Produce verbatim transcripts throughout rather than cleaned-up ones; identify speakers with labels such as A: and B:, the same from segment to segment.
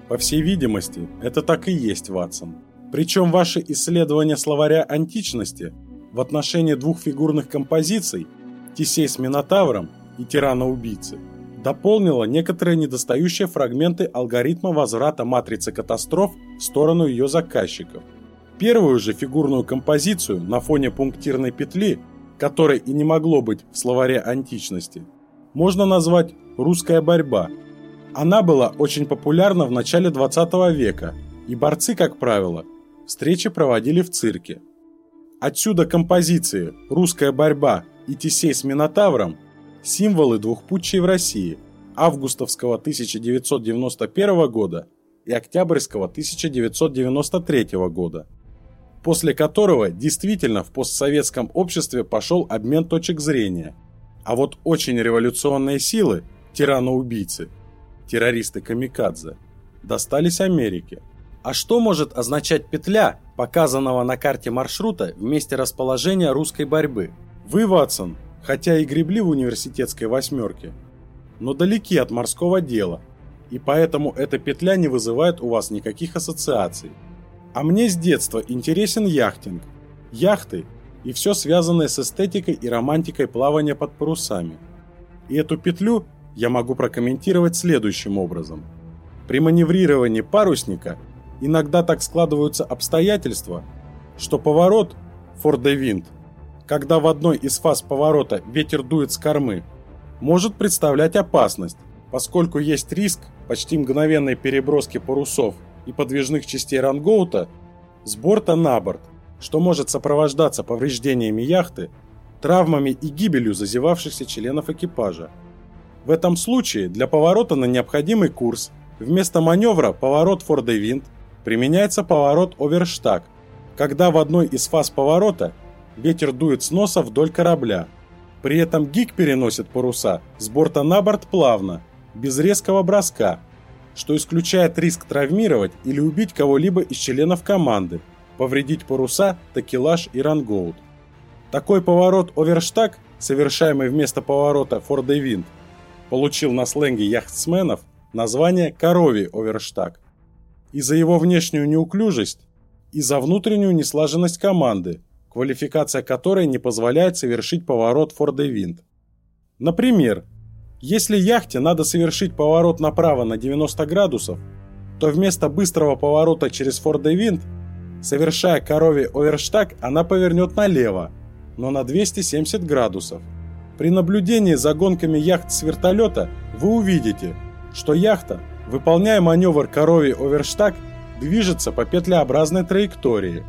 A: По всей видимости, это так и есть, Ватсон. Причем ваши исследования словаря античности в отношении двух фигурных композиций Тесей с Минотавром и Тирана-убийцы дополнило некоторые недостающие фрагменты алгоритма возврата матрицы катастроф в сторону ее заказчиков. Первую же фигурную композицию на фоне пунктирной петли, которой и не могло быть в словаре античности, можно назвать «русская борьба». Она была очень популярна в начале двадцатого века, и борцы, как правило, встречи проводили в цирке. Отсюда композиции «Русская борьба» и «Тесей с Минотавром» – символы двух путчей в России – августовского тысяча девятьсот девяносто первого года и октябрьского тысяча девятьсот девяносто третьего года, после которого действительно в постсоветском обществе пошел обмен точек зрения, а вот очень революционные силы, тираны-убийцы, террористы-камикадзе, достались Америке. А что может означать петля, показанного на карте маршрута в месте расположения русской борьбы? Вы, Ватсон, хотя и гребли в университетской восьмерке, но далеки от морского дела, и поэтому эта петля не вызывает у вас никаких ассоциаций. А мне с детства интересен яхтинг, яхты и все связанное с эстетикой и романтикой плавания под парусами. И эту петлю я могу прокомментировать следующим образом. При маневрировании парусника иногда так складываются обстоятельства, что поворот фор-де-винд, когда в одной из фаз поворота ветер дует с кормы, может представлять опасность, поскольку есть риск почти мгновенной переброски парусов и подвижных частей рангоута с борта на борт, что может сопровождаться повреждениями яхты, травмами и гибелью зазевавшихся членов экипажа. В этом случае для поворота на необходимый курс вместо маневра поворот фор-де-винд применяется поворот оверштаг, когда в одной из фаз поворота ветер дует с носа вдоль корабля. При этом гик переносит паруса с борта на борт плавно, без резкого броска, что исключает риск травмировать или убить кого-либо из членов команды, повредить паруса, такелаж и рангоут. Такой поворот оверштаг, совершаемый вместо поворота фор-де-винд, получил на сленге яхтсменов название «коровий оверштаг» и за его внешнюю неуклюжесть, и за внутреннюю неслаженность команды, квалификация которой не позволяет совершить поворот фор-де-винд. Например, если яхте надо совершить поворот направо на девяносто градусов, то вместо быстрого поворота через фор-де-винд, совершая коровий оверштаг, она повернет налево, но на двести семьдесят градусов. При наблюдении за гонками яхт с вертолета вы увидите, что яхта, выполняя маневр коровий оверштаг, движется по петлеобразной траектории.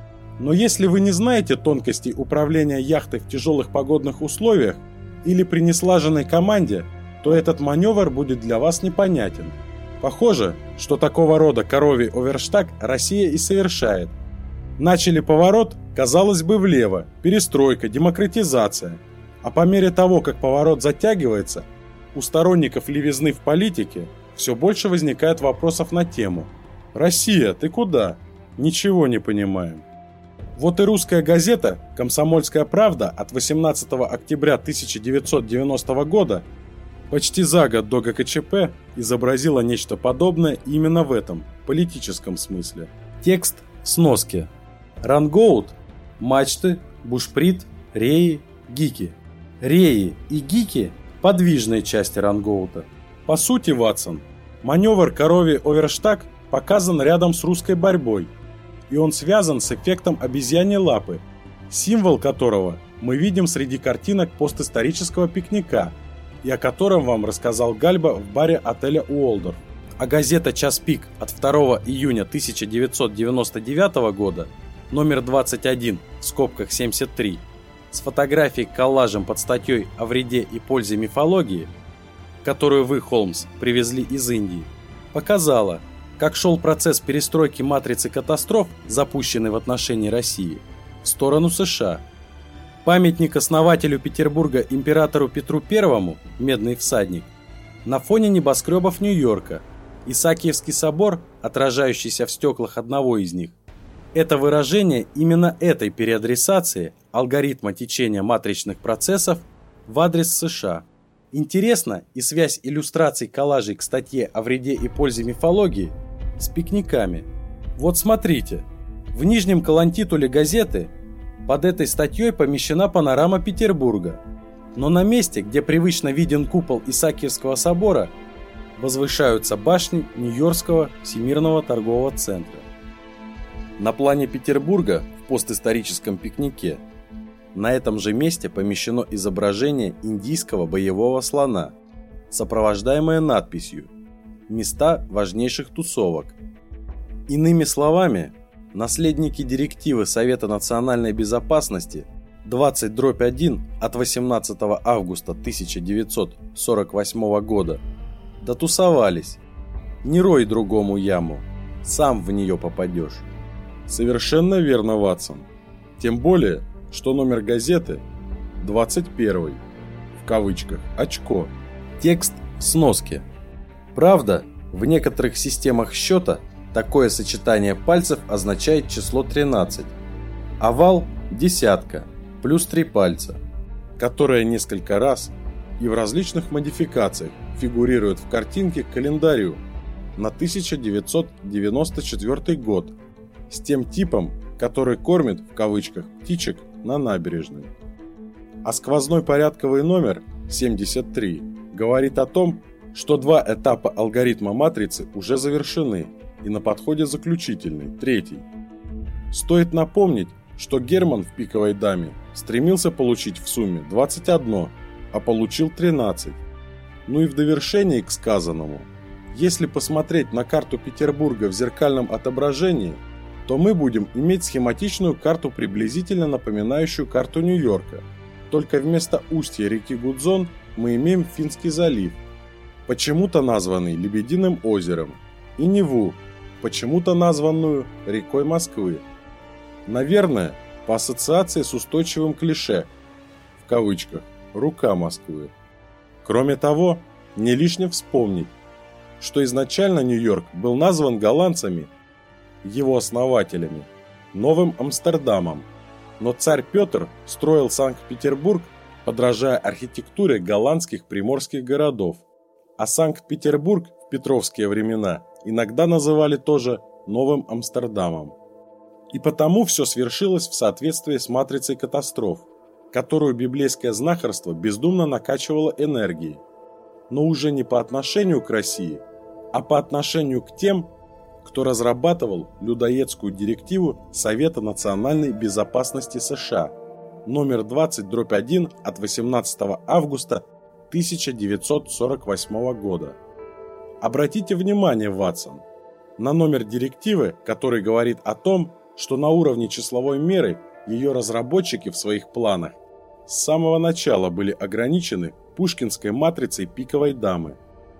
A: Но если вы не знаете тонкостей управления яхтой в тяжелых погодных условиях или при неслаженной команде, то этот маневр будет для вас непонятен. Похоже, что такого рода коровий оверштаг Россия и совершает. Начали поворот, казалось бы, влево, перестройка, демократизация. А по мере того, как поворот затягивается, у сторонников левизны в политике все больше возникает вопросов на тему: «Россия, ты куда? Ничего не понимаем». Вот и русская газета «Комсомольская правда» от восемнадцатого октября тысяча девятьсот девяностого года почти за год до гэ ка че пэ изобразила нечто подобное именно в этом политическом смысле. Текст в сноске. Рангоут, мачты, бушприт, реи, гики. Реи и гики – подвижные части рангоута. По сути, Ватсон, маневр коровий оверштаг показан рядом с русской борьбой, и он связан с эффектом обезьяньей лапы, символ которого мы видим среди картинок постисторического пикника, и о котором вам рассказал Гальба в баре отеля Уолдорф. А газета «Час пик» от второго июня тысяча девятьсот девяносто девятого года, номер двадцать один, в скобках семьдесят три, с фотографией-коллажем под статьей о вреде и пользе мифологии, которую вы, Холмс, привезли из Индии, показала, как шел процесс перестройки матрицы катастроф, запущенный в отношении России, в сторону США. Памятник основателю Петербурга императору Петру Первому, Медный всадник, на фоне небоскребов Нью-Йорка, Исаакиевский собор, отражающийся в стеклах одного из них. Это выражение именно этой переадресации алгоритма течения матричных процессов в адрес США. Интересно и связь иллюстраций коллажей к статье о вреде и пользе мифологии с пикниками. Вот смотрите, в нижнем колонтитуле газеты под этой статьей помещена панорама Петербурга, но на месте, где привычно виден купол Исаакиевского собора, возвышаются башни Нью-Йоркского Всемирного торгового центра. На плане Петербурга в постисторическом пикнике на этом же месте помещено изображение индийского боевого слона, сопровождаемое надписью «Места важнейших тусовок». Иными словами, наследники директивы Совета национальной безопасности двадцать дробь один от восемнадцатого августа тысяча девятьсот сорок восьмого года дотусовались. Не рой другому яму, сам в нее попадешь. Совершенно верно, Ватсон. Тем более, что номер газеты двадцать первый, в кавычках, очко. Текст в сноске. Правда, в некоторых системах счета такое сочетание пальцев означает число тринадцать. Овал – десятка, плюс три пальца, которое несколько раз и в различных модификациях фигурирует в картинке к календарю на тысяча девятьсот девяносто четвёртый год с тем типом, который кормит, в кавычках, птичек на набережной. А сквозной порядковый номер семьдесят три говорит о том, что два этапа алгоритма матрицы уже завершены и на подходе заключительный, третий. Стоит напомнить, что Герман в «Пиковой даме» стремился получить в сумме двадцать один, а получил тринадцать. Ну и в довершении к сказанному, если посмотреть на карту Петербурга в зеркальном отображении, то мы будем иметь схематичную карту, приблизительно напоминающую карту Нью-Йорка. Только вместо устья реки Гудзон мы имеем Финский залив, почему-то названный Лебединым озером, и Неву, почему-то названную рекой Москвы. Наверное, по ассоциации с устойчивым клише, в кавычках, «рука Москвы». Кроме того, не лишне вспомнить, что изначально Нью-Йорк был назван голландцами, его основателями, Новым Амстердамом, но царь Петр строил Санкт-Петербург, подражая архитектуре голландских приморских городов, а Санкт-Петербург в петровские времена иногда называли тоже Новым Амстердамом. И потому все свершилось в соответствии с матрицей катастроф, которую библейское знахарство бездумно накачивало энергией, но уже не по отношению к России, а по отношению к тем, кто разрабатывал людоедскую директиву Совета национальной безопасности США номер двадцать дробь один от восемнадцатого августа тысяча девятьсот сорок восьмого года. Обратите внимание, Ватсон, на номер директивы, который говорит о том, что на уровне числовой меры ее разработчики в своих планах с самого начала были ограничены пушкинской матрицей «Пиковой дамы».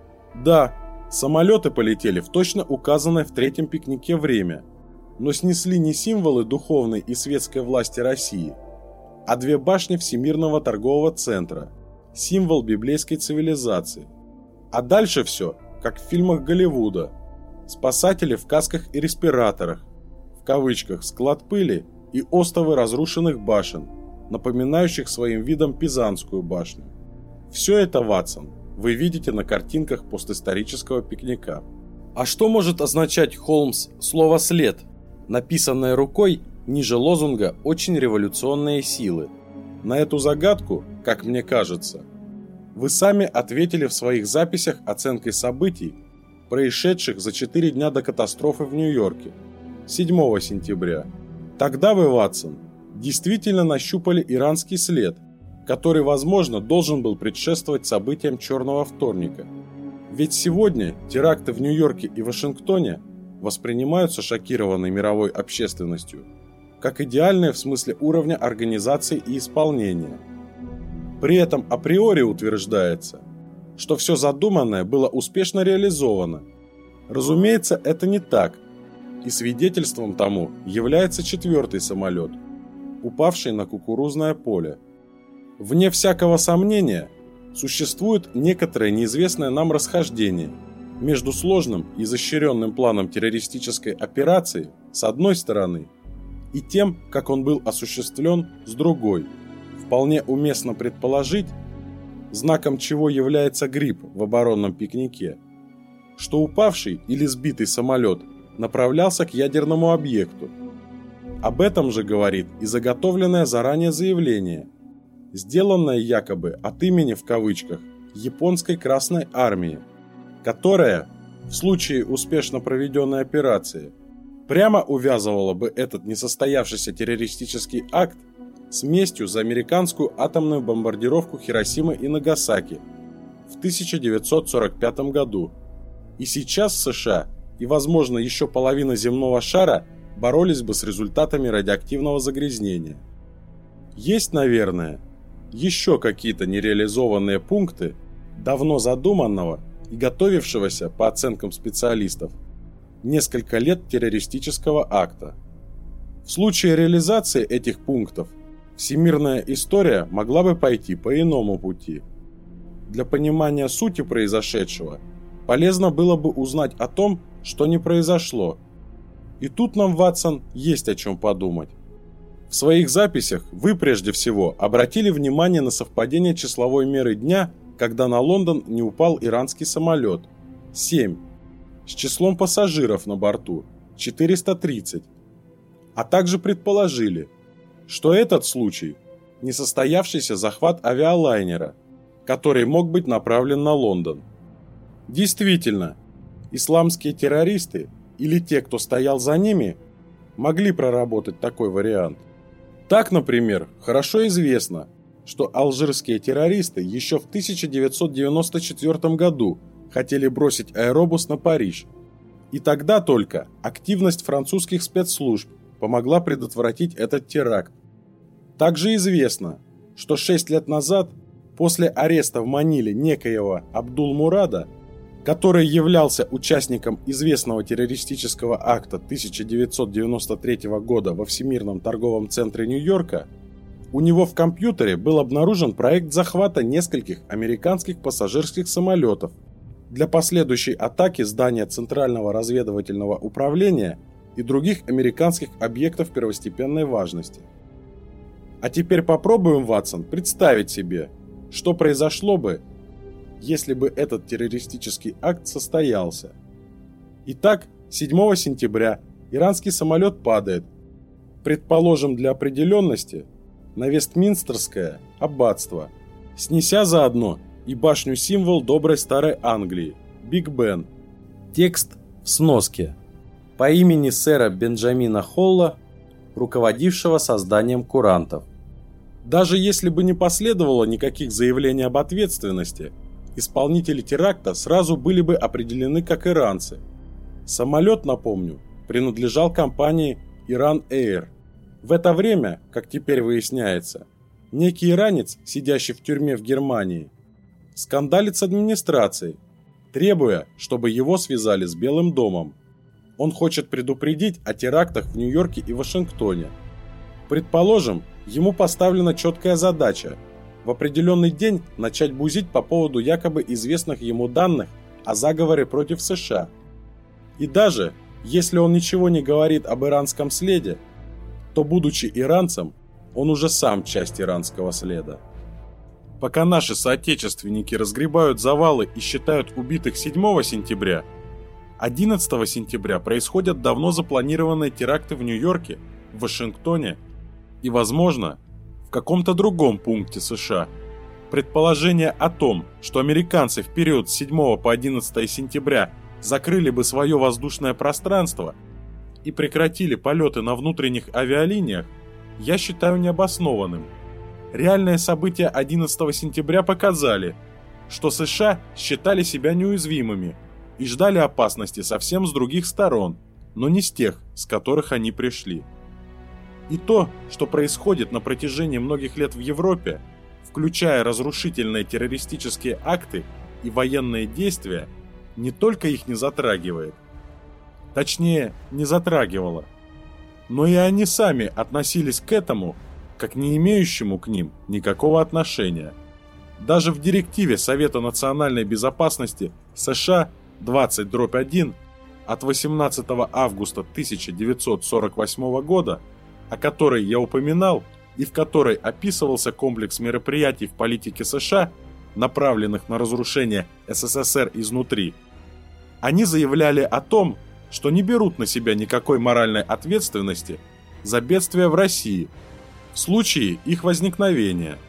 A: Да, самолеты полетели в точно указанное в третьем пикнике время, но снесли не символы духовной и светской власти России, а две башни Всемирного торгового центра, символ библейской цивилизации. А дальше все, как в фильмах Голливуда. Спасатели в касках и респираторах, в кавычках, склад пыли и остовы разрушенных башен, напоминающих своим видом Пизанскую башню. Все это, Ватсон, вы видите на картинках постисторического пикника. А что может означать, Холмс, слово «след», написанное рукой ниже лозунга «Очень революционные силы»? На эту загадку, как мне кажется, вы сами ответили в своих записях оценкой событий, происшедших за четыре дня до катастрофы в Нью-Йорке, седьмого сентября. Тогда вы, Ватсон, действительно нащупали иранский след, который, возможно, должен был предшествовать событиям Черного вторника. Ведь сегодня теракты в Нью-Йорке и Вашингтоне воспринимаются шокированной мировой общественностью как идеальные в смысле уровня организации и исполнения. При этом априори утверждается, что все задуманное было успешно реализовано. Разумеется, это не так, и свидетельством тому является четвертый самолет, упавший на кукурузное поле. Вне всякого сомнения, существует некоторое неизвестное нам расхождение между сложным и изощренным планом террористической операции с одной стороны и тем, как он был осуществлен с другой. Вполне уместно предположить, знаком чего является грипп в оборонном пикнике, что упавший или сбитый самолет направлялся к ядерному объекту. Об этом же говорит и заготовленное заранее заявление, сделанное якобы от имени в кавычках японской Красной Армии, которая, в случае успешно проведенной операции, прямо увязывала бы этот несостоявшийся террористический акт с местью за американскую атомную бомбардировку Хиросимы и Нагасаки в тысяча девятьсот сорок пятом году. И сейчас США и, возможно, еще половина земного шара боролись бы с результатами радиоактивного загрязнения. Есть, наверное, еще какие-то нереализованные пункты давно задуманного и готовившегося, по оценкам специалистов, несколько лет террористического акта. В случае реализации этих пунктов всемирная история могла бы пойти по иному пути. Для понимания сути произошедшего полезно было бы узнать о том, что не произошло. И тут нам, Ватсон, есть о чем подумать. В своих записях вы прежде всего обратили внимание на совпадение числовой меры дня, когда на Лондон не упал иранский самолет – семь, с числом пассажиров на борту – четыреста тридцать, а также предположили, что этот случай – несостоявшийся захват авиалайнера, который мог быть направлен на Лондон. Действительно, исламские террористы или те, кто стоял за ними, могли проработать такой вариант. Так, например, хорошо известно, что алжирские террористы еще в тысяча девятьсот девяносто четвёртом году хотели бросить аэробус на Париж. И тогда только активность французских спецслужб помогла предотвратить этот теракт. Также известно, что шесть лет назад, после ареста в Маниле некоего Абдул-Мурада, который являлся участником известного террористического акта тысяча девятьсот девяносто третьего года во Всемирном торговом центре Нью-Йорка, у него в компьютере был обнаружен проект захвата нескольких американских пассажирских самолетов для последующей атаки здания Центрального разведывательного управления и других американских объектов первостепенной важности. А теперь попробуем, Ватсон, представить себе, что произошло бы, если бы этот террористический акт состоялся. Итак, седьмого сентября иранский самолет падает, предположим для определенности, на Вестминстерское аббатство, снеся заодно и башню-символ доброй старой Англии – Биг Бен. Текст в сноске. По имени сэра Бенджамина Холла, руководившего созданием курантов. Даже если бы не последовало никаких заявлений об ответственности, исполнители теракта сразу были бы определены как иранцы. Самолет, напомню, принадлежал компании Iran Air. В это время, как теперь выясняется, некий иранец, сидящий в тюрьме в Германии, скандалит с администрацией, требуя, чтобы его связали с Белым домом. Он хочет предупредить о терактах в Нью-Йорке и Вашингтоне. Предположим, ему поставлена четкая задача в определенный день начать бузить по поводу якобы известных ему данных о заговоре против США. И даже, если он ничего не говорит об иранском следе, то, будучи иранцем, он уже сам часть иранского следа. Пока наши соотечественники разгребают завалы и считают убитых седьмого сентября, одиннадцатого сентября происходят давно запланированные теракты в Нью-Йорке, в Вашингтоне и, возможно, в каком-то другом пункте США. Предположение о том, что американцы в период с седьмого по одиннадцатое сентября закрыли бы свое воздушное пространство и прекратили полеты на внутренних авиалиниях, я считаю необоснованным. Реальные события одиннадцатого сентября показали, что США считали себя неуязвимыми и ждали опасности совсем с других сторон, но не с тех, с которых они пришли. И то, что происходит на протяжении многих лет в Европе, включая разрушительные террористические акты и военные действия, не только их не затрагивает, точнее, не затрагивало, но и они сами относились к этому, как не имеющему к ним никакого отношения. Даже в директиве Совета национальной безопасности США двадцать дробь один от восемнадцатого августа тысяча девятьсот сорок восьмого года, о которой я упоминал и в которой описывался комплекс мероприятий в политике США, направленных на разрушение СССР изнутри, Они заявляли о том, что не берут на себя никакой моральной ответственности за бедствия в России в случае их возникновения.